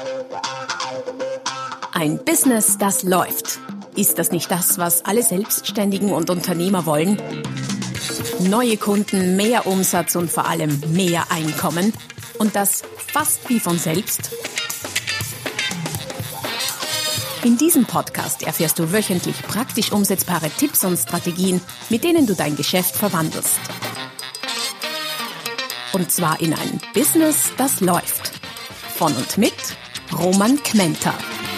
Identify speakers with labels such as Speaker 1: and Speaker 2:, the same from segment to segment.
Speaker 1: Ein Business, das läuft. Ist das nicht das, was alle Selbstständigen und Unternehmer wollen? Neue Kunden, mehr Umsatz und vor allem mehr Einkommen. Und das fast wie von selbst? In diesem Podcast erfährst du wöchentlich praktisch umsetzbare Tipps und Strategien, mit denen du dein Geschäft verwandelst. Und zwar in ein Business, das läuft. Von und mit Roman Kmenter.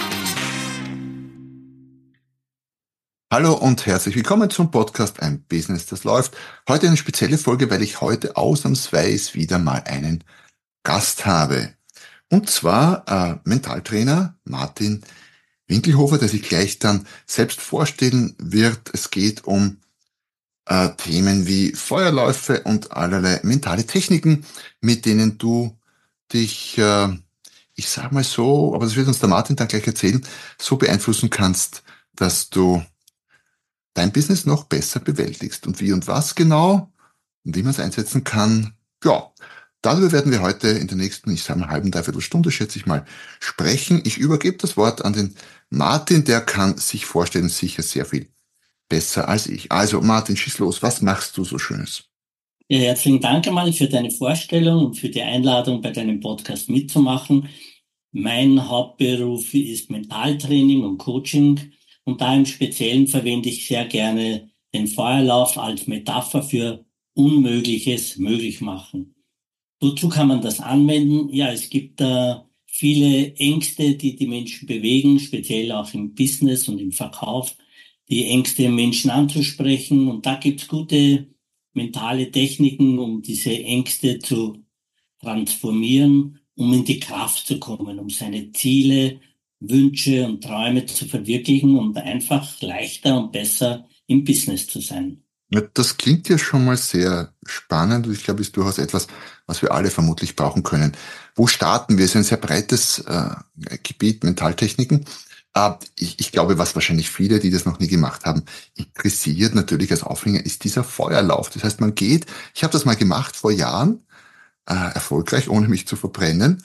Speaker 2: Hallo und herzlich willkommen zum Podcast Ein Business, das läuft. Heute eine spezielle Folge, weil ich heute ausnahmsweise wieder mal einen Gast habe. Und zwar Mentaltrainer Martin Winkelhofer, der sich gleich dann selbst vorstellen wird. Es geht um Themen wie Feuerläufe und allerlei mentale Techniken, mit denen du dich, ich sag mal so, aber das wird uns der Martin dann gleich erzählen, so beeinflussen kannst, dass du dein Business noch besser bewältigst. Und wie und was genau und wie man es einsetzen kann, ja, darüber werden wir heute in der nächsten, ich sage mal, halben, dreiviertel Stunde, schätze ich mal, sprechen. Ich übergebe das Wort an den Martin, der kann sich vorstellen, sicher sehr viel besser als ich. Also Martin, schieß los, was machst du so Schönes?
Speaker 3: Ja, herzlichen Dank einmal für deine Vorstellung und für die Einladung, bei deinem Podcast mitzumachen. Mein Hauptberuf ist Mentaltraining und Coaching. Und da im Speziellen verwende ich sehr gerne den Feuerlauf als Metapher für Unmögliches möglich machen. Wozu kann man das anwenden? Ja, es gibt viele Ängste, die die Menschen bewegen, speziell auch im Business und im Verkauf, die Ängste im Menschen anzusprechen. Und da gibt's gute mentale Techniken, um diese Ängste zu transformieren, um in die Kraft zu kommen, um seine Ziele, Wünsche und Träume zu verwirklichen und einfach leichter und besser im Business zu sein.
Speaker 2: Ja, das klingt ja schon mal sehr spannend und ich glaube, es ist durchaus etwas, was wir alle vermutlich brauchen können. Wo starten wir? Es ist ein sehr breites Gebiet, Mentaltechniken. Ich glaube, was wahrscheinlich viele, die das noch nie gemacht haben, interessiert natürlich als Aufhänger, ist dieser Feuerlauf. Das heißt, man geht, ich habe das mal gemacht vor Jahren, erfolgreich, ohne mich zu verbrennen.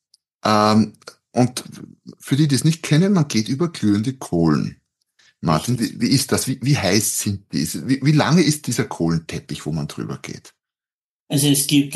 Speaker 2: Und für die, die es nicht kennen, man geht über glühende Kohlen. Martin, wie ist das? Wie heiß sind diese? Wie lange ist dieser Kohlenteppich, wo man drüber geht?
Speaker 3: Also es gibt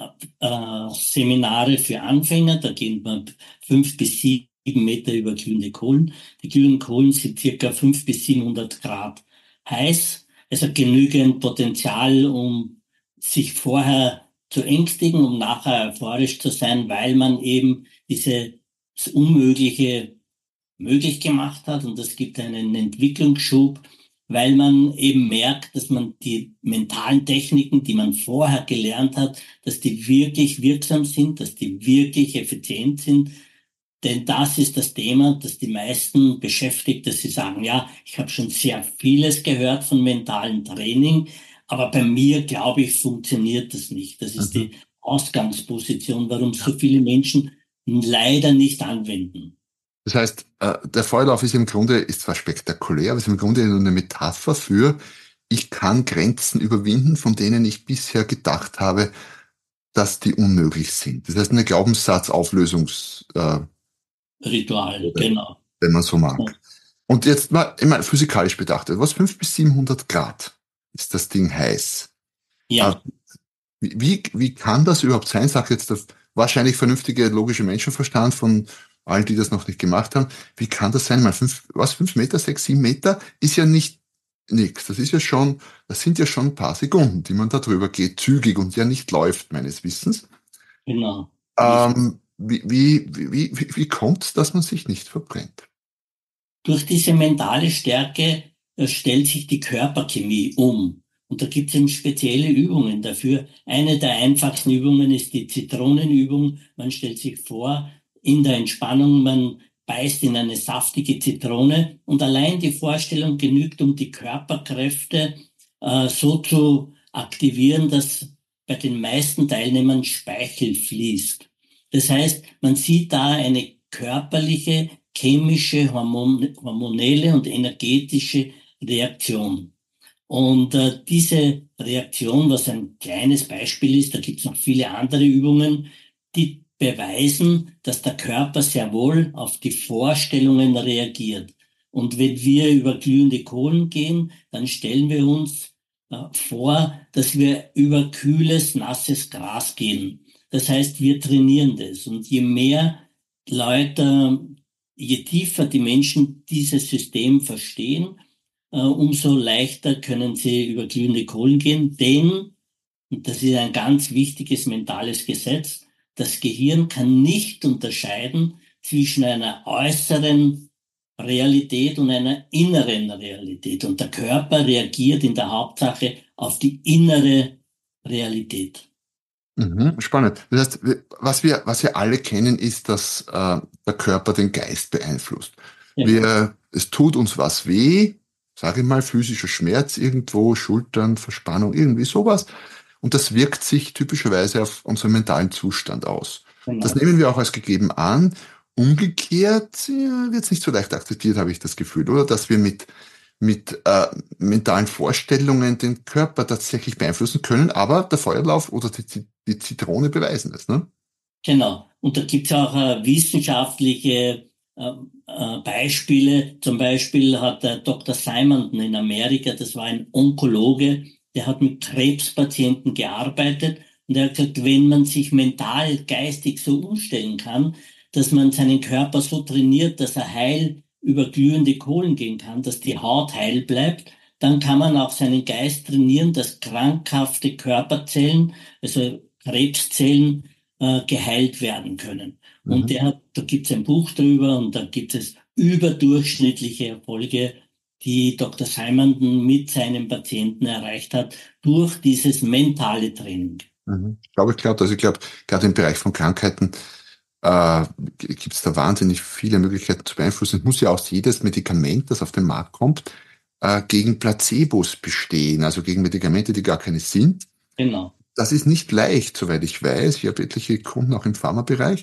Speaker 3: Seminare für Anfänger, da geht man 5 bis 7 Meter über glühende Kohlen. Die glühenden Kohlen sind circa 500 bis 700 Grad heiß. Es hat genügend Potenzial, um sich vorher zu ängstigen, um nachher euphorisch zu sein, weil man eben dieses Unmögliche möglich gemacht hat. Und das gibt einen Entwicklungsschub, weil man eben merkt, dass man die mentalen Techniken, die man vorher gelernt hat, dass die wirklich wirksam sind, dass die wirklich effizient sind. Denn das ist das Thema, das die meisten beschäftigt, dass sie sagen, ja, ich habe schon sehr vieles gehört von mentalem Training, aber bei mir, glaube ich, funktioniert das nicht. Das ist die Ausgangsposition, warum so viele Menschen leider nicht anwenden.
Speaker 2: Das heißt, der Feuerlauf ist im Grunde, ist zwar spektakulär, aber ist im Grunde nur eine Metapher für, ich kann Grenzen überwinden, von denen ich bisher gedacht habe, dass die unmöglich sind. Das heißt, eine Glaubenssatzauflösungs
Speaker 3: Ritual, genau.
Speaker 2: Wenn man so mag. Und jetzt mal, ich meine, physikalisch betrachtet, was 500 bis 700 Grad ist das Ding heiß?
Speaker 3: Ja.
Speaker 2: Wie kann das überhaupt sein? Sagt jetzt der wahrscheinlich vernünftige, logische Menschenverstand von allen, die das noch nicht gemacht haben. Wie kann das sein? Mal 5 Meter, 6, 7 Meter ist ja nicht nix. Das sind ja schon ein paar Sekunden, die man da drüber geht, zügig und ja nicht läuft, meines Wissens.
Speaker 3: Genau.
Speaker 2: Wie kommt es, dass man sich nicht verbrennt?
Speaker 3: Durch diese mentale Stärke stellt sich die Körperchemie um. Und da gibt es eben spezielle Übungen dafür. Eine der einfachsten Übungen ist die Zitronenübung. Man stellt sich vor, in der Entspannung, man beißt in eine saftige Zitrone und allein die Vorstellung genügt, um die Körperkräfte so zu aktivieren, dass bei den meisten Teilnehmern Speichel fließt. Das heißt, man sieht da eine körperliche, chemische, hormonelle und energetische Reaktion. Und diese Reaktion, was ein kleines Beispiel ist, da gibt es noch viele andere Übungen, die beweisen, dass der Körper sehr wohl auf die Vorstellungen reagiert. Und wenn wir über glühende Kohlen gehen, dann stellen wir uns vor, dass wir über kühles, nasses Gras gehen. Das heißt, wir trainieren das. Und je mehr Leute, je tiefer die Menschen dieses System verstehen, umso leichter können sie über glühende Kohlen gehen. Denn, und das ist ein ganz wichtiges mentales Gesetz, das Gehirn kann nicht unterscheiden zwischen einer äußeren Realität und einer inneren Realität. Und der Körper reagiert in der Hauptsache auf die innere Realität.
Speaker 2: Spannend. Das heißt, was wir alle kennen, ist, dass der Körper den Geist beeinflusst.
Speaker 3: Genau.
Speaker 2: Es tut uns was weh, sage ich mal, physischer Schmerz irgendwo, Schultern, Verspannung, irgendwie sowas. Und das wirkt sich typischerweise auf unseren mentalen Zustand aus. Das
Speaker 3: Genau.
Speaker 2: nehmen wir auch als gegeben an. Umgekehrt wird es nicht so leicht akzeptiert, habe ich das Gefühl, oder? Dass wir mit mentalen Vorstellungen den Körper tatsächlich beeinflussen können, aber der Feuerlauf oder die Zitrone beweisen es, ne?
Speaker 3: Genau. Und da gibt es auch wissenschaftliche Beispiele. Zum Beispiel hat der Dr. Simonton in Amerika, das war ein Onkologe, der hat mit Krebspatienten gearbeitet und er hat gesagt, wenn man sich mental, geistig so umstellen kann, dass man seinen Körper so trainiert, dass er heil über glühende Kohlen gehen kann, dass die Haut heil bleibt, dann kann man auch seinen Geist trainieren, dass krankhafte Körperzellen, also Krebszellen, geheilt werden können. Und
Speaker 2: Mhm.
Speaker 3: da gibt es ein Buch drüber und da gibt es überdurchschnittliche Erfolge, die Dr. Simonton mit seinen Patienten erreicht hat durch dieses mentale Training.
Speaker 2: Mhm. Also ich glaube, gerade im Bereich von Krankheiten äh, gibt es da wahnsinnig viele Möglichkeiten zu beeinflussen. Es muss ja auch jedes Medikament, das auf den Markt kommt, gegen Placebos bestehen, also gegen Medikamente, die gar keine sind.
Speaker 3: Genau,
Speaker 2: Das ist nicht leicht, soweit ich weiß. Ich habe etliche Kunden auch im Pharmabereich.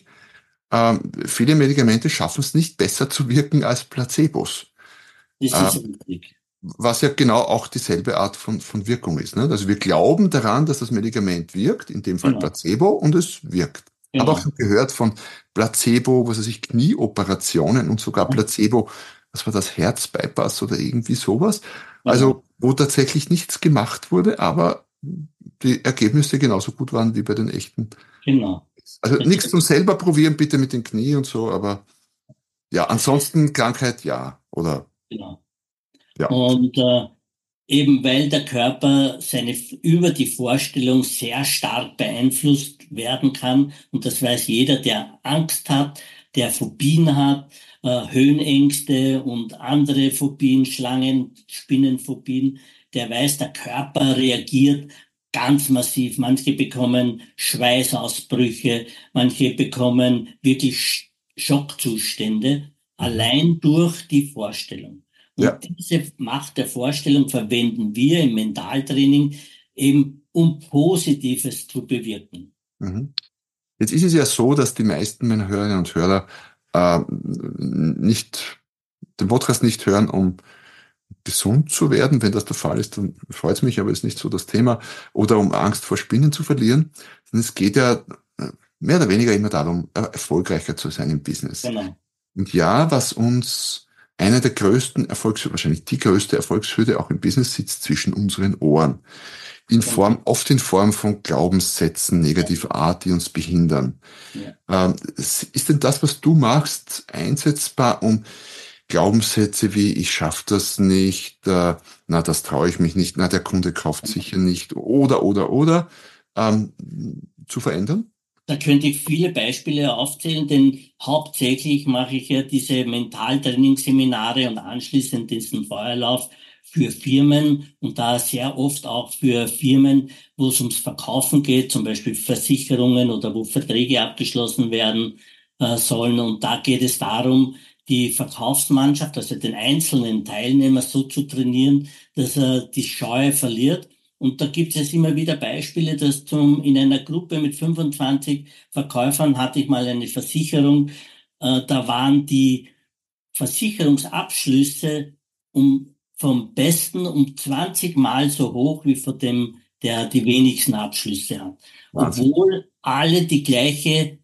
Speaker 2: Viele Medikamente schaffen es nicht, besser zu wirken als Placebos.
Speaker 3: das
Speaker 2: Äh,
Speaker 3: ist richtig.
Speaker 2: Was ja genau auch dieselbe Art von Wirkung ist. Ne? Also wir glauben daran, dass das Medikament wirkt, in dem Fall
Speaker 3: Genau,
Speaker 2: Placebo, und es wirkt. Habe auch
Speaker 3: genau.
Speaker 2: schon gehört von Placebo, was weiß ich, Knieoperationen und sogar
Speaker 3: Ja,
Speaker 2: Placebo, was war das, Herzbypass oder irgendwie sowas.
Speaker 3: genau,
Speaker 2: Also wo tatsächlich nichts gemacht wurde, aber die Ergebnisse genauso gut waren wie bei den echten.
Speaker 3: genau.
Speaker 2: Also
Speaker 3: Das,
Speaker 2: nichts zum selber probieren, bitte mit den Knie und so, aber ja, ansonsten Krankheit ja. Oder
Speaker 3: genau.
Speaker 2: ja.
Speaker 3: Und eben weil der Körper über die Vorstellung sehr stark beeinflusst werden kann. Und das weiß jeder, der Angst hat, der Phobien hat, Höhenängste und andere Phobien, Schlangen, Spinnenphobien, der weiß, der Körper reagiert ganz massiv. Manche bekommen Schweißausbrüche, manche bekommen wirklich Schockzustände,
Speaker 2: Mhm.
Speaker 3: allein durch die Vorstellung.
Speaker 2: Ja.
Speaker 3: Und diese Macht der Vorstellung verwenden wir im Mentaltraining eben, um Positives zu bewirken.
Speaker 2: Mhm. Jetzt ist es ja so, dass die meisten meiner Hörerinnen und Hörer nicht den Podcast nicht hören, um gesund zu werden. Wenn das der Fall ist, dann freut es mich, aber ist nicht so das Thema. Oder um Angst vor Spinnen zu verlieren. Denn es geht ja mehr oder weniger immer darum, erfolgreicher zu sein im Business.
Speaker 3: Genau.
Speaker 2: Und ja, was uns einer der größten wahrscheinlich die größte Erfolgshürde auch im Business sitzt zwischen unseren Ohren.
Speaker 3: Genau.
Speaker 2: Oft in Form von Glaubenssätzen
Speaker 3: Ja,
Speaker 2: negativer Art, die uns behindern.
Speaker 3: ja.
Speaker 2: Ist denn das, was du machst, einsetzbar, um Glaubenssätze wie ich schaffe das nicht, na, das traue ich mich nicht, na, der Kunde kauft sicher nicht, oder, ähm, zu verändern?
Speaker 3: Da könnte ich viele Beispiele aufzählen, denn hauptsächlich mache ich ja diese Mentaltrainingsseminare und anschließend diesen Feuerlauf für Firmen und da sehr oft auch für Firmen, wo es ums Verkaufen geht, zum Beispiel Versicherungen oder wo Verträge abgeschlossen werden sollen. Und da geht es darum, die Verkaufsmannschaft, also den einzelnen Teilnehmer so zu trainieren, dass er die Scheu verliert. Und da gibt es immer wieder Beispiele, dass in einer Gruppe mit 25 Verkäufern hatte ich mal eine Versicherung, da waren die Versicherungsabschlüsse vom Besten um 20 Mal so hoch wie von dem, der die wenigsten Abschlüsse hat.
Speaker 2: Wahnsinn.
Speaker 3: Obwohl alle die gleiche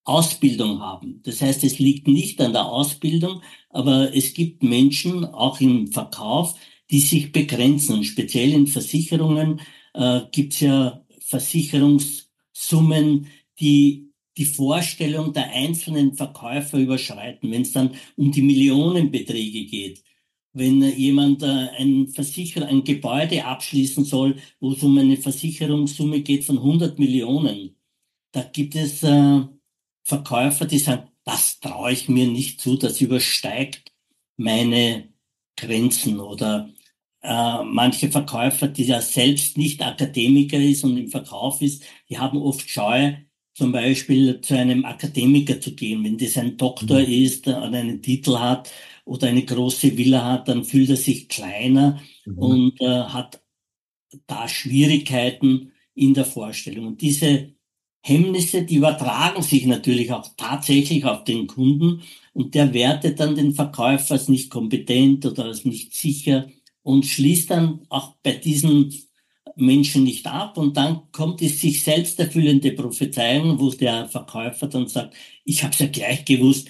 Speaker 3: Ausbildung haben. Das heißt, es liegt nicht an der Ausbildung, aber es gibt Menschen, auch im Verkauf, die sich begrenzen. Speziell in Versicherungen gibt es ja Versicherungssummen, die die Vorstellung der einzelnen Verkäufer überschreiten, wenn es dann um die Millionenbeträge geht. Wenn jemand ein Gebäude abschließen soll, wo es um eine Versicherungssumme geht von 100 Millionen, da gibt es Verkäufer, die sagen, das traue ich mir nicht zu, das übersteigt meine Grenzen. Oder manche Verkäufer, die ja selbst nicht Akademiker ist und im Verkauf ist, die haben oft Scheu, zum Beispiel zu einem Akademiker zu gehen. Wenn das ein Doktor ist und einen Titel hat oder eine große Villa hat, dann fühlt er sich kleiner
Speaker 2: Mhm.
Speaker 3: und hat da Schwierigkeiten in der Vorstellung. Und diese Hemmnisse, die übertragen sich natürlich auch tatsächlich auf den Kunden und der wertet dann den Verkäufer als nicht kompetent oder als nicht sicher und schließt dann auch bei diesen Menschen nicht ab und dann kommt die sich selbst erfüllende Prophezeiung, wo der Verkäufer dann sagt, ich habe es ja gleich gewusst,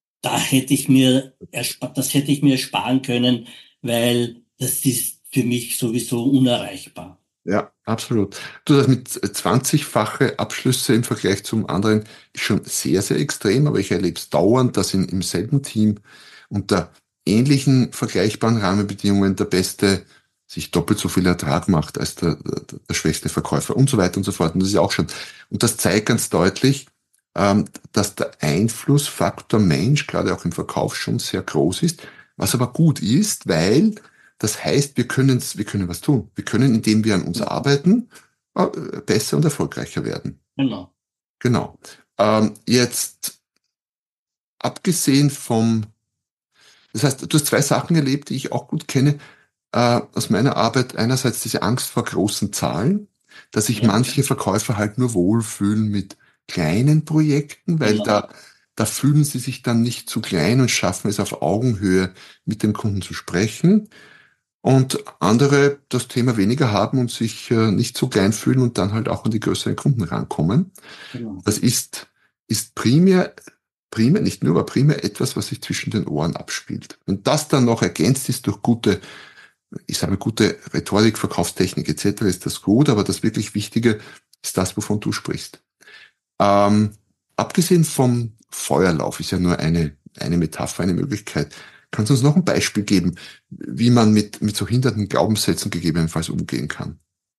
Speaker 3: das hätte ich mir ersparen können, weil das ist für mich sowieso unerreichbar.
Speaker 2: Ja, absolut. Du, das mit 20-fache Abschlüsse im Vergleich zum anderen ist schon sehr, sehr extrem, aber ich erlebe es dauernd, dass im selben Team unter ähnlichen vergleichbaren Rahmenbedingungen der Beste sich doppelt so viel Ertrag macht als der schwächste Verkäufer und so weiter und so fort. Und das ist ja auch schon. Und das zeigt ganz deutlich, dass der Einflussfaktor Mensch, gerade auch im Verkauf, schon sehr groß ist, was aber gut ist, weil das heißt, wir können was tun. Wir können, indem wir an uns arbeiten, besser und erfolgreicher werden.
Speaker 3: Genau.
Speaker 2: Genau. Jetzt, abgesehen das heißt, du hast zwei Sachen erlebt, die ich auch gut kenne, aus meiner Arbeit. Einerseits diese Angst vor großen Zahlen, dass sich
Speaker 3: Ja,
Speaker 2: manche Verkäufer halt nur wohlfühlen mit kleinen Projekten, weil
Speaker 3: genau.
Speaker 2: da fühlen sie sich dann nicht zu klein und schaffen es auf Augenhöhe mit dem Kunden zu sprechen. Und andere das Thema weniger haben und sich nicht so klein fühlen und dann halt auch an die größeren Kunden rankommen.
Speaker 3: Genau.
Speaker 2: Das ist primär, nicht nur, aber primär etwas, was sich zwischen den Ohren abspielt. Und das dann noch ergänzt ist durch ich sage gute Rhetorik, Verkaufstechnik etc., ist das gut, aber das wirklich Wichtige ist das, wovon du sprichst. Ähm, Abgesehen vom Feuerlauf ist ja nur eine Metapher, eine Möglichkeit. Kannst du uns noch ein Beispiel geben, wie man mit so hindernden Glaubenssätzen gegebenenfalls umgehen kann?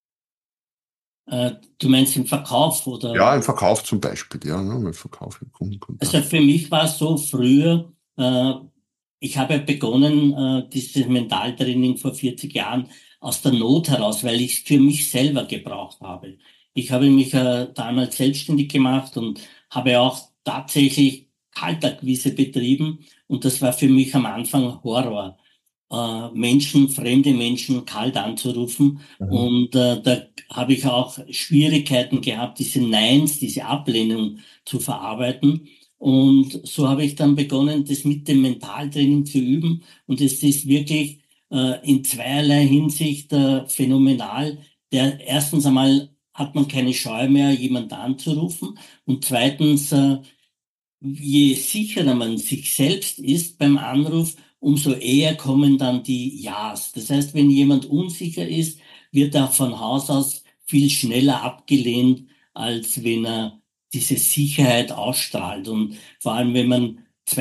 Speaker 3: Du meinst im Verkauf
Speaker 2: Ja,
Speaker 3: oder?
Speaker 2: im Verkauf zum Beispiel, ja, ne, im Verkauf, im
Speaker 3: Also
Speaker 2: Kundenkontakt.
Speaker 3: für mich war es so früher, ich habe begonnen, dieses Mentaltraining vor 40 Jahren aus der Not heraus, weil ich es für mich selber gebraucht habe. Ich habe mich damals selbstständig gemacht und habe auch tatsächlich Kaltakquise betrieben und das war für mich am Anfang Horror. Fremde Menschen kalt anzurufen.
Speaker 2: Mhm.
Speaker 3: Und da habe ich auch Schwierigkeiten gehabt, diese Neins, diese Ablehnung zu verarbeiten. Und so habe ich dann begonnen, das mit dem Mentaltraining zu üben. Und es ist wirklich in zweierlei Hinsicht phänomenal. Erstens einmal hat man keine Scheu mehr, jemanden anzurufen. Und zweitens, je sicherer man sich selbst ist beim Anruf, umso eher kommen dann die Ja's. Das heißt, wenn jemand unsicher ist, wird er von Haus aus viel schneller abgelehnt, als wenn er diese Sicherheit ausstrahlt. Und vor allem, wenn man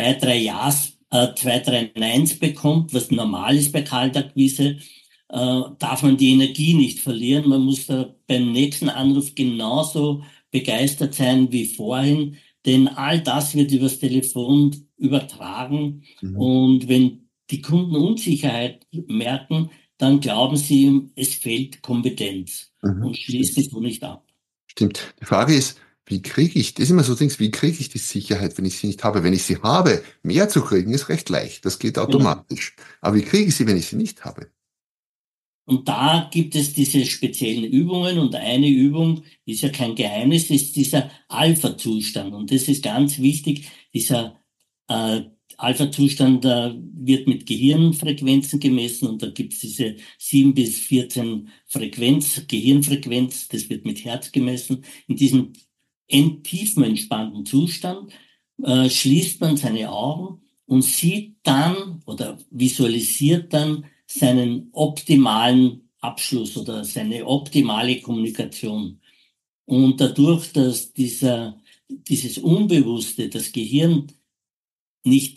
Speaker 3: zwei, drei Neins bekommt, was normal ist bei Kaltakquise, darf man die Energie nicht verlieren. Man muss da beim nächsten Anruf genauso begeistert sein wie vorhin, denn all das wird übers Telefon übertragen.
Speaker 2: Mhm.
Speaker 3: Und wenn die Kunden Unsicherheit merken, dann glauben sie, es fehlt Kompetenz
Speaker 2: Mhm.
Speaker 3: und schließen
Speaker 2: Stimmt.
Speaker 3: so nicht ab.
Speaker 2: Stimmt. Die Frage ist, das ist immer so Dings, wie kriege ich die Sicherheit, wenn ich sie nicht habe? Wenn ich sie habe, mehr zu kriegen, ist recht leicht. Das geht
Speaker 3: Genau.
Speaker 2: automatisch. Aber wie kriege ich sie, wenn ich sie nicht habe?
Speaker 3: Und da gibt es diese speziellen Übungen und eine Übung, ist ja kein Geheimnis, ist dieser Alpha-Zustand. Und das ist ganz wichtig. Dieser äh, Alpha-Zustand wird mit Gehirnfrequenzen gemessen und da gibt es diese 7 bis 14 Gehirnfrequenz, das wird mit Herz gemessen. In diesem tiefen entspannten Zustand schließt man seine Augen und sieht dann oder visualisiert dann seinen optimalen Abschluss oder seine optimale Kommunikation. Und dadurch, dass dieses Unbewusste, das Gehirn nicht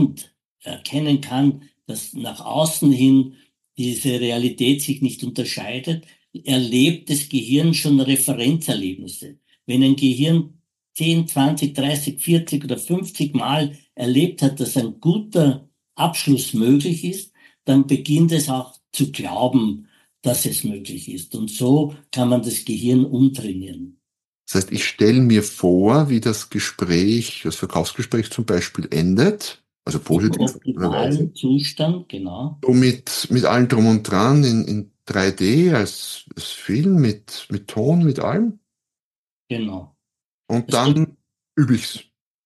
Speaker 3: erkennen kann, dass nach außen hin diese Realität sich nicht unterscheidet, erlebt das Gehirn schon Referenzerlebnisse. Wenn ein Gehirn 10, 20, 30, 40 oder 50 Mal erlebt hat, dass ein guter Abschluss möglich ist, dann beginnt es auch zu glauben, dass es möglich ist. Und so kann man das Gehirn umtrainieren.
Speaker 2: Das heißt, ich stelle mir vor, wie das Gespräch, das Verkaufsgespräch zum Beispiel endet, also
Speaker 3: Im
Speaker 2: positiverweise,
Speaker 3: optimalen Zustand, genau.
Speaker 2: so mit allem drum und dran in 3D als Film, mit Ton, mit allem.
Speaker 3: Genau.
Speaker 2: Und
Speaker 3: Also,
Speaker 2: dann übe ich's.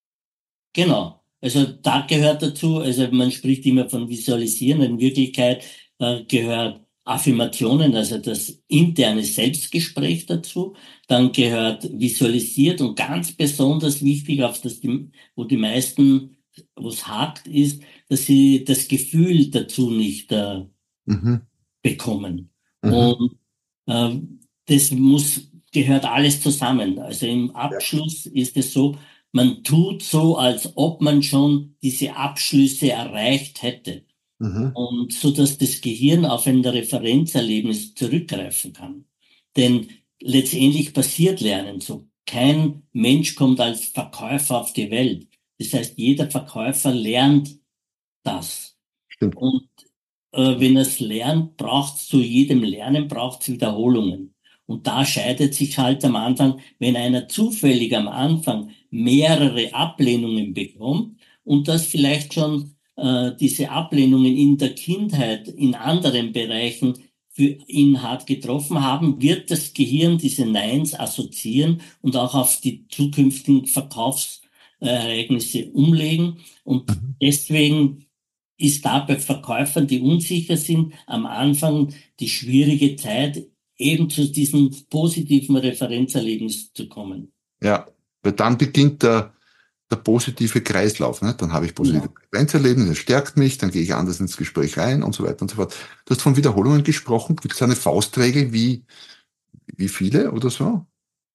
Speaker 3: genau. Also da gehört dazu, also man spricht immer von Visualisieren. In Wirklichkeit gehört Affirmationen, also das interne Selbstgespräch dazu. Dann gehört visualisiert und ganz besonders wichtig, auf das wo die meisten, wo es hakt, ist, dass sie das Gefühl dazu nicht
Speaker 2: Mhm.
Speaker 3: bekommen.
Speaker 2: Mhm.
Speaker 3: Und das gehört alles zusammen. Also im
Speaker 2: Ja.
Speaker 3: Abschluss ist es so, man tut so, als ob man schon diese Abschlüsse erreicht hätte.
Speaker 2: Mhm.
Speaker 3: Und so dass das Gehirn auf ein Referenzerlebnis zurückgreifen kann. Denn letztendlich passiert Lernen so. Kein Mensch kommt als Verkäufer auf die Welt. Das heißt, jeder Verkäufer lernt das.
Speaker 2: Stimmt.
Speaker 3: Und wenn es lernt, braucht zu jedem Lernen braucht es Wiederholungen. Und da scheidet sich halt am Anfang, wenn einer zufällig am Anfang mehrere Ablehnungen bekommt und das vielleicht schon diese Ablehnungen in der Kindheit in anderen Bereichen für ihn hart getroffen haben, wird das Gehirn diese Neins assoziieren und auch auf die zukünftigen Verkaufsereignisse umlegen. Und
Speaker 2: Mhm.
Speaker 3: deswegen ist da bei Verkäufern, die unsicher sind, am Anfang die schwierige Zeit, eben zu diesem positiven Referenzerlebnis zu kommen.
Speaker 2: Ja, weil dann beginnt der positive Kreislauf. Ne? Dann habe ich positive
Speaker 3: Genau.
Speaker 2: Grenzerlebnisse, das stärkt mich, dann gehe ich anders ins Gespräch rein und so weiter und so fort. Du hast von Wiederholungen gesprochen. Gibt es eine Faustregel, wie viele oder so?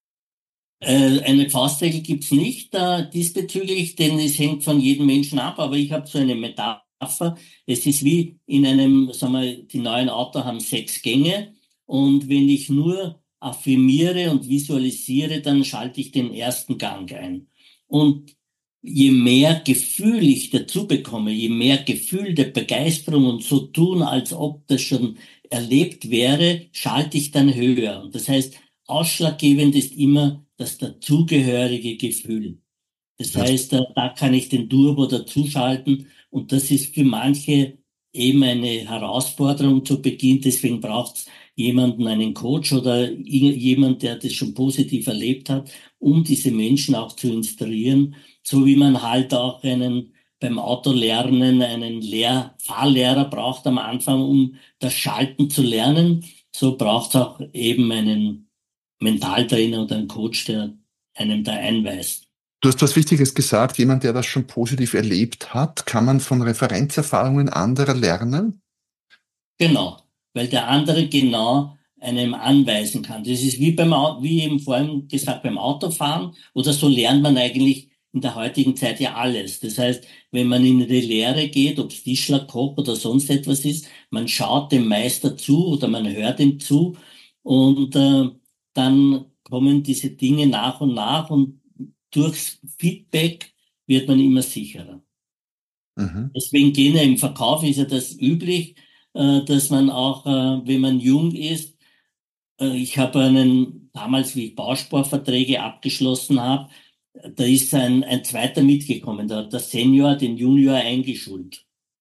Speaker 3: Eine Faustregel gibt's nicht diesbezüglich, denn es hängt von jedem Menschen ab, aber ich habe so eine Metapher. Es ist wie in einem, sagen wir, die neuen Autos haben 6 Gänge und wenn ich nur affirmiere und visualisiere, dann schalte ich den ersten Gang ein. Und je mehr Gefühl ich dazu bekomme, je mehr Gefühl der Begeisterung und so tun, als ob das schon erlebt wäre, schalte ich dann höher. Und das heißt, ausschlaggebend ist immer das dazugehörige Gefühl. Das
Speaker 2: Das,
Speaker 3: heißt, da kann ich den Turbo dazuschalten und das ist für manche eben eine Herausforderung zu Beginn. Deswegen braucht es jemanden, einen Coach oder jemand, der das schon positiv erlebt hat, um diese Menschen auch zu instruieren, so wie man halt auch beim Autolernen einen Fahrlehrer braucht am Anfang, um das Schalten zu lernen. So braucht es auch eben einen Mentaltrainer oder einen Coach, der einem da einweist.
Speaker 2: du hast was Wichtiges gesagt. Jemand, der das schon positiv erlebt hat, kann man von Referenzerfahrungen anderer lernen?
Speaker 3: Genau, weil der andere genau einem anweisen kann. Das ist wie eben vorhin gesagt, beim Autofahren oder so lernt man eigentlich in der heutigen Zeit ja alles. Das heißt, wenn man in die Lehre geht, ob es Tischler, Koch oder sonst etwas ist, man schaut dem Meister zu oder man hört ihm zu und dann kommen diese Dinge nach und durchs Feedback wird man immer sicherer.
Speaker 2: Mhm.
Speaker 3: Deswegen gehen ja im Verkauf ist ja das üblich, dass man auch, wenn man jung ist, ich habe damals, wie ich Bausparverträge abgeschlossen habe, da ist ein zweiter mitgekommen, da hat der Senior den Junior eingeschult.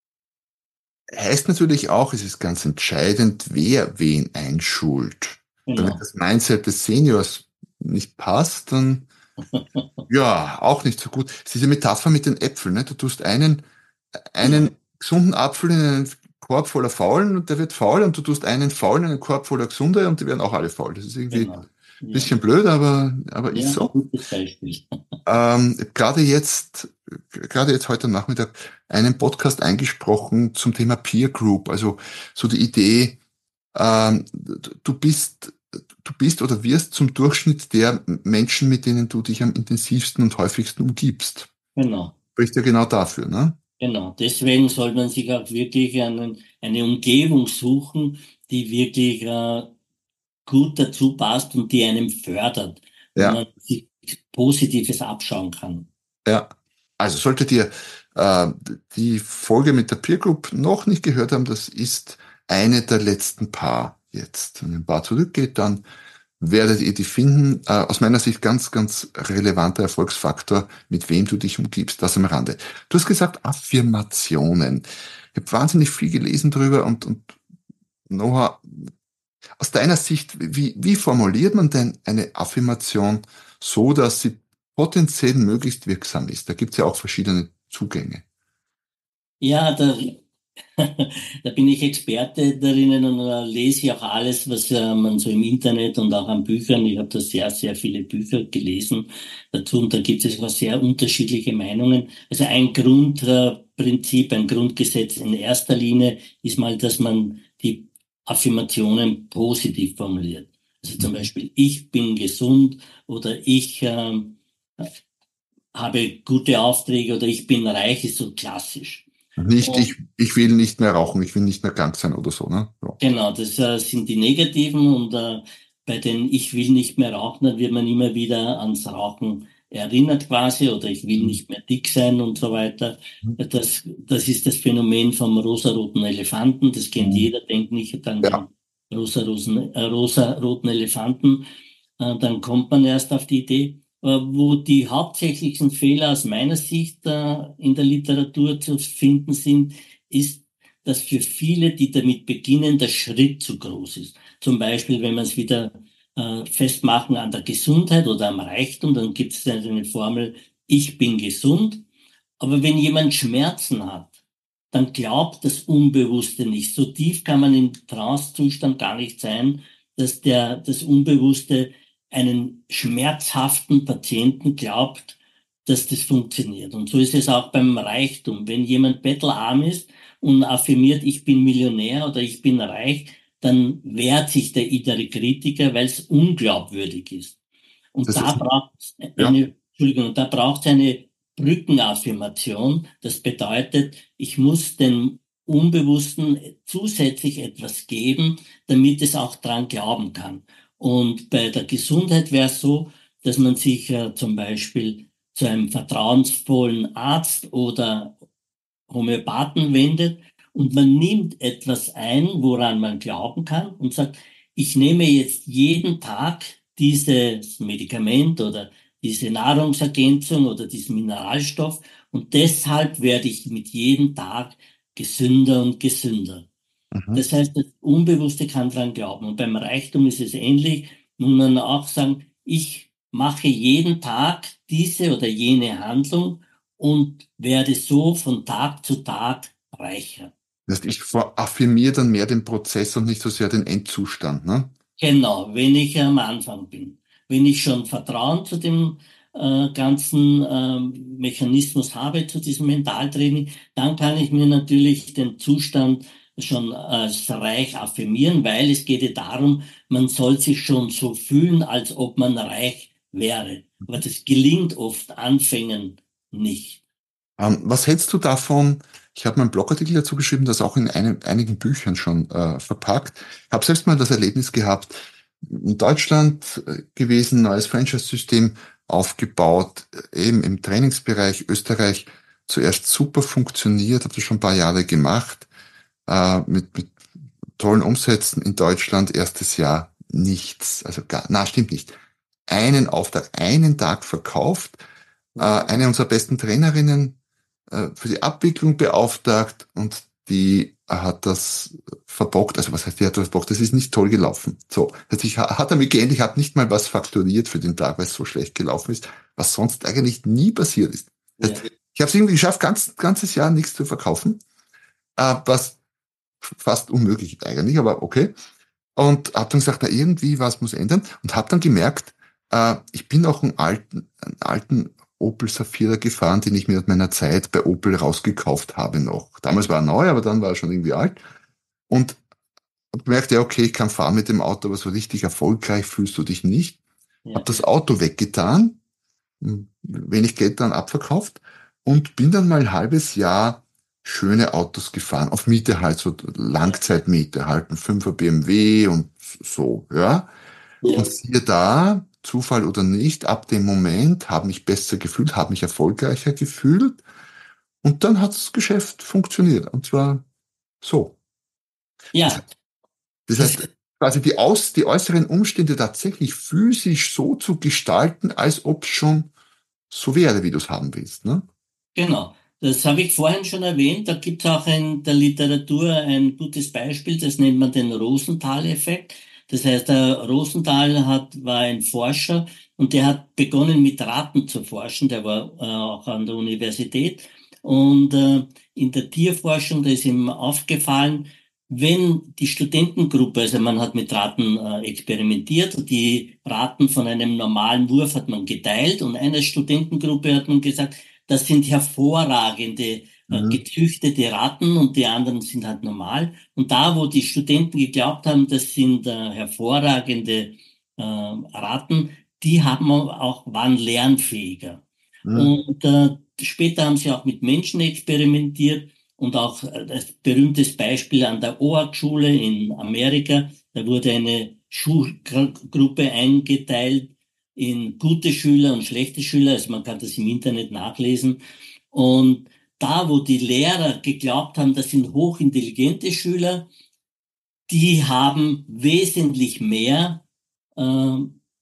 Speaker 2: Heißt natürlich auch, es ist ganz entscheidend, wer wen einschult. Weil wenn
Speaker 3: Genau,
Speaker 2: das Mindset des Seniors nicht passt, dann ja, auch nicht so gut. Es ist diese Metapher mit den Äpfeln. Ne? Du tust einen
Speaker 3: genau,
Speaker 2: gesunden Apfel in einen Korb voller Faulen und der wird faul und du tust einen faulen in einen Korb voller gesunder und die werden auch alle faul. Das ist irgendwie
Speaker 3: genau. Ja,
Speaker 2: Bisschen blöd, aber ist
Speaker 3: ja,
Speaker 2: so.
Speaker 3: gutes Beispiel.
Speaker 2: Gerade jetzt heute Nachmittag einen Podcast eingesprochen zum Thema Peer Group. Also so die Idee, du bist oder wirst zum Durchschnitt der Menschen, mit denen du dich am intensivsten und häufigsten umgibst.
Speaker 3: Genau.
Speaker 2: Spricht ja genau dafür, ne?
Speaker 3: Genau, deswegen soll man sich auch wirklich eine Umgebung suchen, die wirklich gut dazu passt und die einem fördert, wo
Speaker 2: Ja,
Speaker 3: man sich Positives abschauen kann.
Speaker 2: ja. Also solltet ihr äh, die Folge mit der Peer Group noch nicht gehört haben, das ist eine der letzten paar jetzt. Wenn ein paar zurückgeht, dann werdet ihr die finden. Aus meiner Sicht ganz, ganz relevanter Erfolgsfaktor, mit wem du dich umgibst. Das am Rande. Du hast gesagt Affirmationen. Ich habe wahnsinnig viel gelesen drüber und Noah, aus deiner Sicht, wie formuliert man denn eine Affirmation so, dass sie potenziell möglichst wirksam ist? Da gibt es ja auch verschiedene Zugänge.
Speaker 3: Ja, da bin ich Experte darin und lese ja auch alles, was man so im Internet und auch an Büchern, ich habe da sehr, sehr viele Bücher gelesen dazu und da gibt es auch sehr unterschiedliche Meinungen. Also ein Grundprinzip, ein Grundgesetz in erster Linie ist mal, dass man die Affirmationen positiv formuliert. Also zum
Speaker 2: Mhm.
Speaker 3: Beispiel, ich bin gesund oder ich habe gute Aufträge oder ich bin reich, ist so klassisch.
Speaker 2: Nicht,
Speaker 3: Und
Speaker 2: ich will nicht mehr rauchen, ich will nicht mehr krank sein oder so, ne? Ja.
Speaker 3: genau, das sind die negativen und bei den Ich will nicht mehr rauchen, dann wird man immer wieder ans Rauchen erinnert quasi oder ich will
Speaker 2: Mhm.
Speaker 3: nicht mehr dick sein und so weiter. Das ist das Phänomen vom rosaroten Elefanten, das kennt
Speaker 2: Mhm.
Speaker 3: jeder, denkt nicht an
Speaker 2: Ja.
Speaker 3: den rosaroten Elefanten, dann kommt man erst auf die Idee. Wo die hauptsächlichen Fehler aus meiner Sicht in der Literatur zu finden sind, ist, dass für viele, die damit beginnen, der Schritt zu groß ist. Zum Beispiel, wenn man es wieder festmachen an der Gesundheit oder am Reichtum, dann gibt es eine Formel, ich bin gesund. Aber wenn jemand Schmerzen hat, dann glaubt das Unbewusste nicht. So tief kann man im Trance-Zustand gar nicht sein, dass das Unbewusste einen schmerzhaften Patienten glaubt, dass das funktioniert. Und so ist es auch beim Reichtum. Wenn jemand bettelarm ist und affirmiert, ich bin Millionär oder ich bin reich, dann wehrt sich der innere Kritiker, weil es unglaubwürdig ist. Und
Speaker 2: Das
Speaker 3: da
Speaker 2: ist,
Speaker 3: braucht es
Speaker 2: ja.
Speaker 3: Entschuldigung, da braucht es eine Brückenaffirmation. Das bedeutet, ich muss dem Unbewussten zusätzlich etwas geben, damit es auch dran glauben kann. Und bei der Gesundheit wäre es so, dass man sich zum Beispiel zu einem vertrauensvollen Arzt oder Homöopathen wendet und man nimmt etwas ein, woran man glauben kann und sagt, ich nehme jetzt jeden Tag dieses Medikament oder diese Nahrungsergänzung oder diesen Mineralstoff und deshalb werde ich mit jedem Tag gesünder und gesünder.
Speaker 2: Mhm.
Speaker 3: Das heißt, das Unbewusste kann dran glauben. Und beim Reichtum ist es ähnlich. Muss man auch sagen, ich mache jeden Tag diese oder jene Handlung und werde so von Tag zu Tag reicher.
Speaker 2: Das heißt, ich affirmiere dann mehr den Prozess und nicht so sehr den Endzustand, ne?
Speaker 3: Genau, wenn ich am Anfang bin. Wenn ich schon Vertrauen zu dem ganzen Mechanismus habe, zu diesem Mentaltraining, dann kann ich mir natürlich den Zustand schon als reich affirmieren, weil es geht ja darum, man soll sich schon so fühlen, als ob man reich wäre. Aber das gelingt oft Anfängen nicht.
Speaker 2: Was hältst du davon? Ich habe meinen Blogartikel dazu geschrieben, das auch in einigen Büchern schon verpackt. Ich habe selbst mal das Erlebnis gehabt, in Deutschland gewesen, neues Franchise-System aufgebaut, eben im Trainingsbereich Österreich zuerst super funktioniert, habe das schon ein paar Jahre gemacht, mit tollen Umsätzen in Deutschland, erstes Jahr nichts, also stimmt nicht. Einen Auftrag, einen Tag verkauft, eine unserer besten Trainerinnen für die Abwicklung beauftragt und die hat das verbockt. Also was heißt, die hat das verbockt? Das ist nicht toll gelaufen. So, also ich hat damit geendet, ich habe nicht mal was fakturiert für den Tag, weil es so schlecht gelaufen ist, was sonst eigentlich nie passiert ist. Das
Speaker 3: Ja.
Speaker 2: heißt, ich habe es irgendwie geschafft, ganzes Jahr nichts zu verkaufen, was fast unmöglich ist eigentlich, aber okay. und habe dann gesagt, na irgendwie was muss ändern und habe dann gemerkt, ich bin auch einen alten Opel Safira gefahren, den ich mir aus meiner Zeit bei Opel rausgekauft habe noch. Damals war er neu, aber dann war er schon irgendwie alt und habe gemerkt, ja okay, ich kann fahren mit dem Auto, aber so richtig erfolgreich fühlst du dich nicht. Habe
Speaker 3: Ja.
Speaker 2: das Auto weggetan, wenig Geld dann abverkauft und bin dann mal ein halbes Jahr schöne Autos gefahren, auf Miete halt, so Langzeitmiete, halt ein 5er BMW und so, ja. Und
Speaker 3: Ja.
Speaker 2: siehe da, Zufall oder nicht, ab dem Moment habe mich besser gefühlt, habe mich erfolgreicher gefühlt und dann hat das Geschäft funktioniert. Und zwar so. Das,
Speaker 3: Ja,
Speaker 2: das
Speaker 3: das,
Speaker 2: heißt, quasi die äußeren Umstände tatsächlich physisch so zu gestalten, als ob es schon so wäre, wie du es haben willst. Ne?
Speaker 3: genau. Das habe ich vorhin schon erwähnt. Da gibt es auch in der Literatur ein gutes Beispiel, das nennt man den Rosenthal-Effekt. Das heißt, der Rosenthal war ein Forscher und der hat begonnen mit Ratten zu forschen. Der war auch an der Universität. Und in der Tierforschung, da ist ihm aufgefallen, wenn die Studentengruppe, also man hat mit Ratten experimentiert und die Ratten von einem normalen Wurf hat man geteilt und einer Studentengruppe hat man gesagt, das sind hervorragende,
Speaker 2: Mhm.
Speaker 3: gezüchtete Ratten und die anderen sind halt normal. Und da, wo die Studenten geglaubt haben, das sind hervorragende Ratten, die haben auch, waren lernfähiger.
Speaker 2: Mhm.
Speaker 3: Und später haben sie auch mit Menschen experimentiert und auch das berühmtes Beispiel an der OAK-Schule in Amerika. Da wurde eine Schulgruppe eingeteilt in gute Schüler und schlechte Schüler. Also man kann das im Internet nachlesen. Und da, wo die Lehrer geglaubt haben, das sind hochintelligente Schüler, die haben wesentlich mehr äh,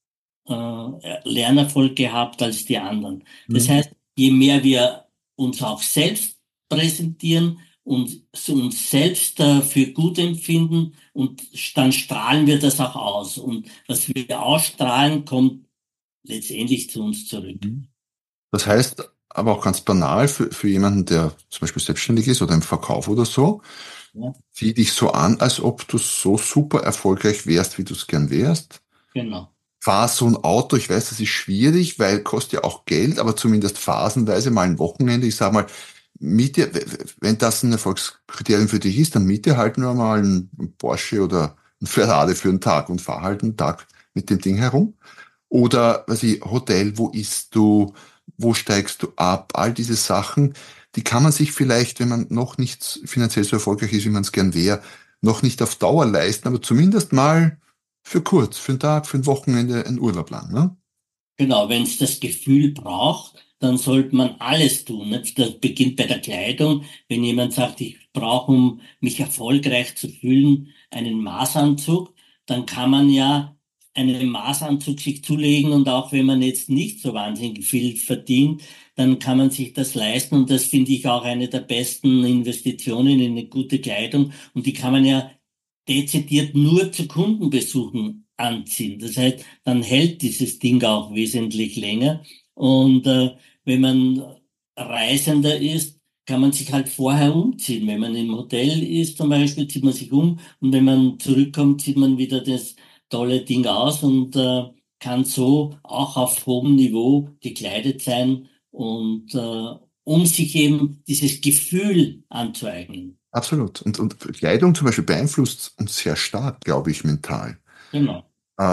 Speaker 3: Lernerfolg gehabt als die anderen. Das
Speaker 2: Mhm.
Speaker 3: heißt, je mehr wir uns auch selbst präsentieren und uns selbst für gut empfinden und dann strahlen wir das auch aus. Und was wir ausstrahlen, kommt letztendlich zu uns zurück.
Speaker 2: Mhm. Das heißt, aber auch ganz banal für jemanden, der zum Beispiel selbstständig ist oder im Verkauf oder so,
Speaker 3: Ja,
Speaker 2: sieh dich so an, als ob du so super erfolgreich wärst, wie du es gern wärst.
Speaker 3: genau.
Speaker 2: Fahr so ein Auto, ich weiß, das ist schwierig, weil kostet ja auch Geld, aber zumindest phasenweise mal ein Wochenende. Ich sag mal, miete, wenn das ein Erfolgskriterium für dich ist, dann miete halt nur mal einen Porsche oder einen Ferrari für einen Tag und fahr halt einen Tag mit dem Ding herum. Oder, weiß ich, Hotel, wo isst du, wo steigst du ab, all diese Sachen, die kann man sich vielleicht, wenn man noch nicht finanziell so erfolgreich ist, wie man es gern wäre, noch nicht auf Dauer leisten, aber zumindest mal für kurz, für einen Tag, für ein Wochenende einen Urlaub lang, ne?
Speaker 3: Genau, wenn es das Gefühl braucht, dann sollte man alles tun. Nicht? Das beginnt bei der Kleidung. Wenn jemand sagt, ich brauche, um mich erfolgreich zu fühlen, einen Maßanzug, dann kann man ja einen Maßanzug sich zulegen und auch wenn man jetzt nicht so wahnsinnig viel verdient, dann kann man sich das leisten und das finde ich auch eine der besten Investitionen in eine gute Kleidung und die kann man ja dezidiert nur zu Kundenbesuchen anziehen. Das heißt, dann hält dieses Ding auch wesentlich länger. Und wenn man Reisender ist, kann man sich halt vorher umziehen. Wenn man im Hotel ist zum Beispiel, zieht man sich um und wenn man zurückkommt, zieht man wieder das tolle Ding aus und kann so auch auf hohem Niveau gekleidet sein und um sich eben dieses Gefühl anzueignen.
Speaker 2: Absolut. Und Kleidung zum Beispiel beeinflusst uns sehr stark, glaube ich, mental.
Speaker 3: Genau.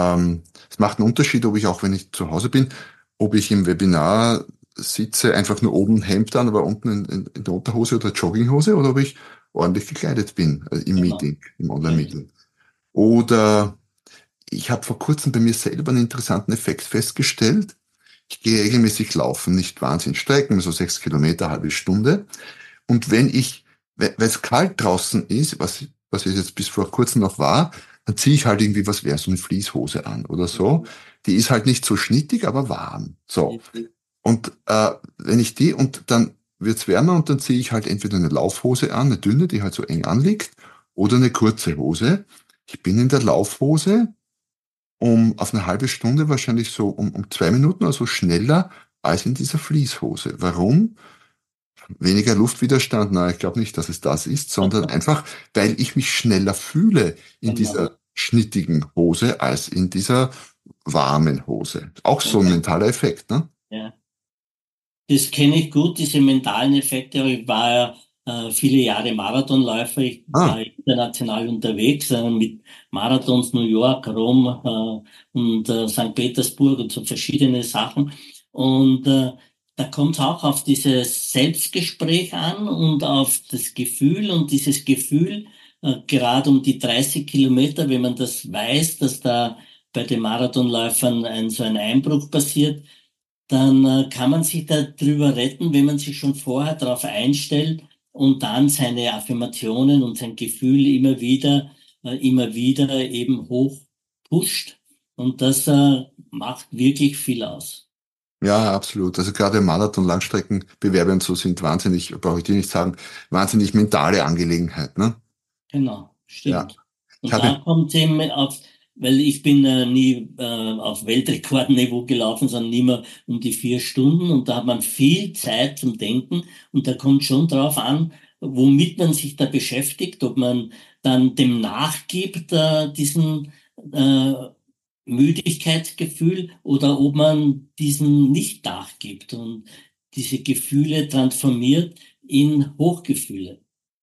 Speaker 2: Es macht einen Unterschied, ob ich auch, wenn ich zu Hause bin, ob ich im Webinar sitze, einfach nur oben ein Hemd an, aber unten in der Unterhose oder Jogginghose, oder ob ich ordentlich gekleidet bin, im
Speaker 3: Genau.
Speaker 2: Meeting, im
Speaker 3: Genau.
Speaker 2: Online-Meeting. Oder ich habe vor kurzem bei mir selber einen interessanten Effekt festgestellt. Ich gehe regelmäßig laufen, nicht wahnsinnig strecken, so 6 Kilometer, halbe Stunde. Und weil es kalt draußen ist, was es jetzt bis vor kurzem noch war, dann ziehe ich halt irgendwie was wäre so eine Fließhose an oder so. Die ist halt nicht so schnittig, aber warm. So. Und wenn ich die und dann wird's wärmer und dann ziehe ich halt entweder eine Laufhose an, eine dünne, die halt so eng anliegt, oder eine kurze Hose. Ich bin in der Laufhose auf eine halbe Stunde wahrscheinlich so um 2 Minuten, also schneller als in dieser Fließhose. Warum? Weniger Luftwiderstand? Nein, ich glaube nicht, dass es das ist, sondern einfach, weil ich mich schneller fühle in
Speaker 3: Genau.
Speaker 2: dieser schnittigen Hose als in dieser warmen Hose. Auch so ein mentaler Effekt, ne?
Speaker 3: Ja. Das kenne ich gut, diese mentalen Effekte. Ich war ja viele Jahre Marathonläufer. Ich war
Speaker 2: Ah,
Speaker 3: international unterwegs mit Marathons New York, Rom und St. Petersburg und so verschiedene Sachen. Und da kommt es auch auf dieses Selbstgespräch an und auf das Gefühl. Und dieses Gefühl, gerade um die 30 Kilometer, wenn man das weiß, dass da bei den Marathonläufern so ein Einbruch passiert, dann kann man sich darüber retten, wenn man sich schon vorher darauf einstellt und dann seine Affirmationen und sein Gefühl immer wieder eben hoch pusht. Und das macht wirklich viel aus.
Speaker 2: ja, absolut. Also gerade Marathon, Langstreckenbewerbe und so sind wahnsinnig, brauche ich dir nicht sagen, wahnsinnig mentale Angelegenheit, ne?
Speaker 3: Genau,
Speaker 2: Ja.
Speaker 3: stimmt.
Speaker 2: Ich
Speaker 3: Und
Speaker 2: habe,
Speaker 3: da kommt eben auf, weil ich bin nie auf Weltrekordniveau gelaufen, sondern immer um die 4 Stunden und da hat man viel Zeit zum Denken und da kommt schon drauf an, womit man sich da beschäftigt, ob man dann dem nachgibt, diesen äh, Müdigkeitsgefühl oder ob man diesen nicht nachgibt und diese Gefühle transformiert in Hochgefühle.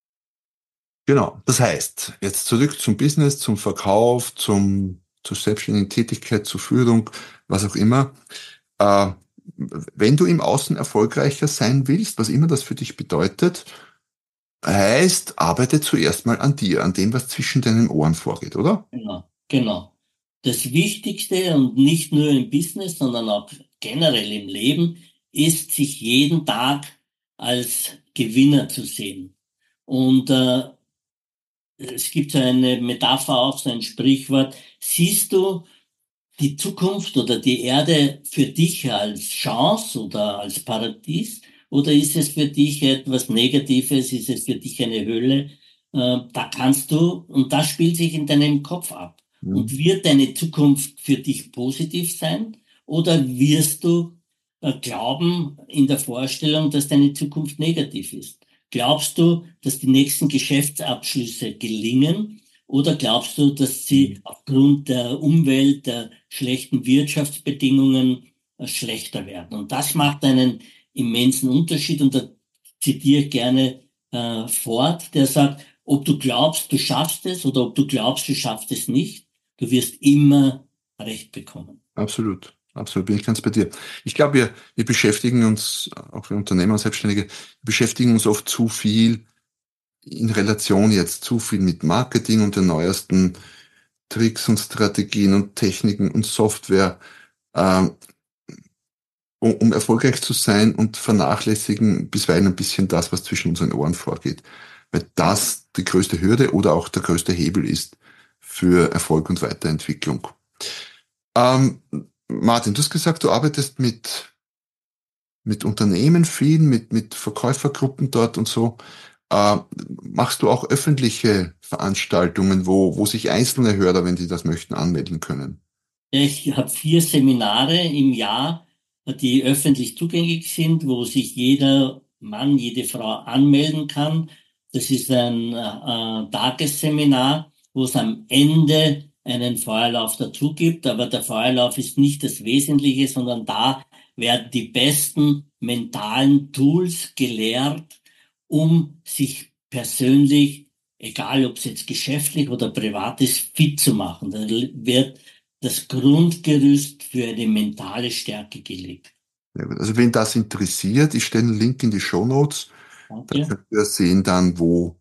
Speaker 2: genau. Das heißt, jetzt zurück zum Business, zum Verkauf, zur selbstständigen Tätigkeit, zur Führung, was auch immer. Äh, Wenn du im Außen erfolgreicher sein willst, was immer das für dich bedeutet, heißt, arbeite zuerst mal an dir, an dem, was zwischen deinen Ohren vorgeht, oder?
Speaker 3: Genau, genau. Das Wichtigste und nicht nur im Business, sondern auch generell im Leben ist, sich jeden Tag als Gewinner zu sehen. Und es gibt so eine Metapher auch, so ein Sprichwort. Siehst du die Zukunft oder die Erde für dich als Chance oder als Paradies? Oder ist es für dich etwas Negatives? Ist es für dich eine Hölle? Da kannst du, und das spielt sich in deinem Kopf ab. Und
Speaker 2: Mhm.
Speaker 3: wird deine Zukunft für dich positiv sein? Oder wirst du glauben in der Vorstellung, dass deine Zukunft negativ ist? Glaubst du, dass die nächsten Geschäftsabschlüsse gelingen? Oder glaubst du, dass sie aufgrund der Umwelt, der schlechten Wirtschaftsbedingungen schlechter werden? Und das macht einen immensen Unterschied. Und da zitiere ich gerne Ford, der sagt, ob du glaubst, du schaffst es oder ob du glaubst, du schaffst es nicht, du wirst immer Recht bekommen.
Speaker 2: Absolut. Absolut, bin ich ganz bei dir. Ich glaube, wir beschäftigen uns, auch wir Unternehmer und Selbstständige, beschäftigen uns oft zu viel in Relation jetzt zu viel mit Marketing und den neuesten Tricks und Strategien und Techniken und Software, ähm, um erfolgreich zu sein und vernachlässigen bisweilen ein bisschen das, was zwischen unseren Ohren vorgeht. Weil das die größte Hürde oder auch der größte Hebel ist für Erfolg und Weiterentwicklung. Ähm, Martin, du hast gesagt, du arbeitest mit Unternehmen viel, mit Verkäufergruppen dort und so. Äh, Machst du auch öffentliche Veranstaltungen, wo sich einzelne Hörer, wenn sie das möchten, anmelden können?
Speaker 3: Ich habe 4 Seminare im Jahr, die öffentlich zugänglich sind, wo sich jeder Mann, jede Frau anmelden kann. Das ist ein Tagesseminar, wo es am Ende einen Feuerlauf dazu gibt. Aber der Feuerlauf ist nicht das Wesentliche, sondern da werden die besten mentalen Tools gelehrt, um sich persönlich, egal ob es jetzt geschäftlich oder privat ist, fit zu machen. Da wird das Grundgerüst für eine mentale Stärke gelegt.
Speaker 2: Ja, gut. Also wen das interessiert, ich stelle einen Link in die Shownotes. Da
Speaker 3: Danke.
Speaker 2: könnt ihr sehen dann,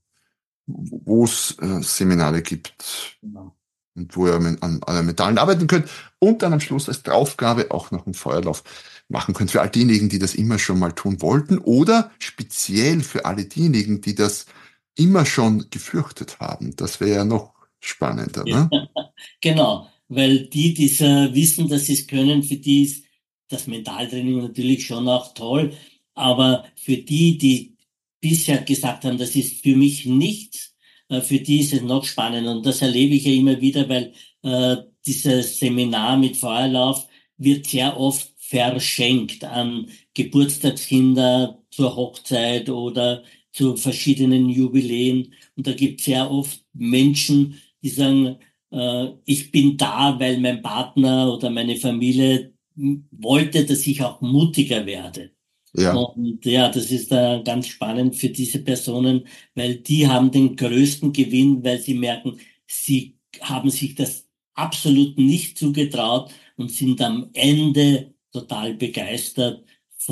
Speaker 2: wo es Seminare gibt
Speaker 3: Genau.
Speaker 2: und wo ihr an euren Metallen arbeiten könnt und dann am Schluss als Draufgabe auch noch einen Feuerlauf machen könnt. Für all diejenigen, die das immer schon mal tun wollten oder speziell für alle diejenigen, die das immer schon gefürchtet haben. Das wäre ja noch spannender,
Speaker 3: Ja,
Speaker 2: ne?
Speaker 3: genau, weil die wissen, dass sie es können, für die ist das Mentaltraining natürlich schon auch toll, aber für die bisher gesagt haben, das ist für mich nichts, für die ist es noch spannender und das erlebe ich ja immer wieder, weil dieses Seminar mit Feuerlauf wird sehr oft verschenkt an Geburtstagskinder zur Hochzeit oder zu verschiedenen Jubiläen und da gibt es sehr oft Menschen, die sagen, ich bin da, weil mein Partner oder meine Familie wollte, dass ich auch mutiger werde.
Speaker 2: Ja,
Speaker 3: Und ja, das ist ganz spannend für diese Personen, weil die haben den größten Gewinn, weil sie merken, sie haben sich das absolut nicht zugetraut und sind am Ende total begeistert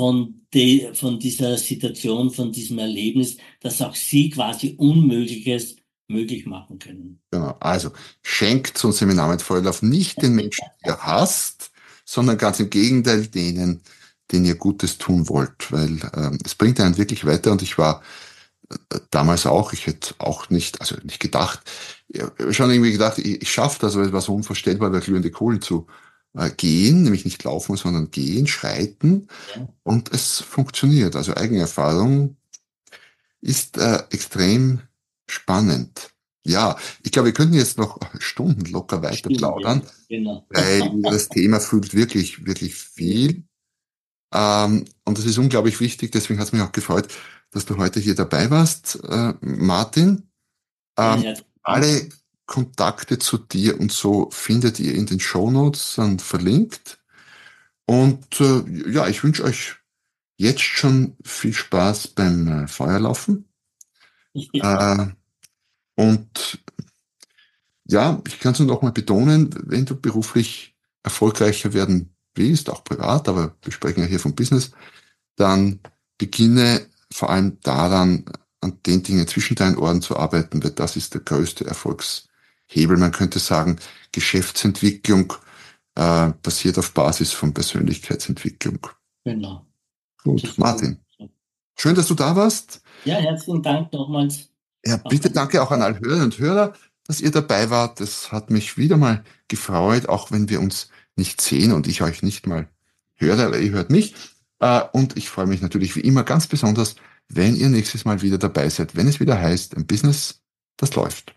Speaker 3: von dieser Situation, von diesem Erlebnis, dass auch sie quasi Unmögliches möglich machen können.
Speaker 2: genau. Also schenkt so ein Seminar mit Feuerlauf nicht den Menschen, die ihr hasst, sondern ganz im Gegenteil denen, denen ihr Gutes tun wollt, weil es bringt einen wirklich weiter. Und ich war damals auch, ich hätte auch nicht, also nicht gedacht, ja, schon irgendwie gedacht, ich schaffe das, aber es war so unvorstellbar, über glühende Kohlen zu gehen, nämlich nicht laufen, sondern gehen, schreiten.
Speaker 3: Ja,
Speaker 2: Und es funktioniert. Also Eigenerfahrung ist extrem spannend. Ja, ich glaube, wir könnten jetzt noch Stunden locker weiter
Speaker 3: stimmt, ja,
Speaker 2: plaudern,
Speaker 3: genau.
Speaker 2: weil das Thema füllt wirklich, wirklich viel. Und das ist unglaublich wichtig, deswegen hat es mich auch gefreut, dass du heute hier dabei warst, Martin.
Speaker 3: Ja,
Speaker 2: Ähm,
Speaker 3: herzlichen Dank.
Speaker 2: alle Kontakte zu dir und so findet ihr in den Shownotes und verlinkt. Und ja, ich wünsche euch jetzt schon viel Spaß beim Feuerlaufen.
Speaker 3: Ja,
Speaker 2: Äh, und ja, ich kann es nur noch mal betonen, wenn du beruflich erfolgreicher werden willst, auch privat, aber wir sprechen ja hier vom Business, dann beginne vor allem daran, an den Dingen zwischen deinen Ohren zu arbeiten, weil das ist der größte Erfolgshebel. Man könnte sagen, Geschäftsentwicklung basiert auf Basis von Persönlichkeitsentwicklung.
Speaker 3: genau.
Speaker 2: Gut,
Speaker 3: Das,
Speaker 2: Martin, schön, dass du da warst.
Speaker 3: ja, herzlichen Dank nochmals.
Speaker 2: Ja, bitte danke auch an alle Hörerinnen und Hörer, dass ihr dabei wart. Das hat mich wieder mal gefreut, auch wenn wir uns nicht sehen und ich euch nicht mal höre, aber ihr hört mich. Und ich freue mich natürlich wie immer ganz besonders, wenn ihr nächstes Mal wieder dabei seid, wenn es wieder heißt, ein Business, das läuft.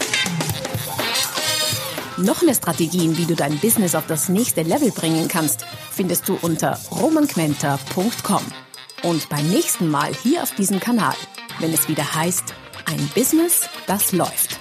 Speaker 1: Noch mehr Strategien, wie du dein Business auf das nächste Level bringen kannst, findest du unter romanquenter.com. Und beim nächsten Mal hier auf diesem Kanal, wenn es wieder heißt, ein Business, das läuft.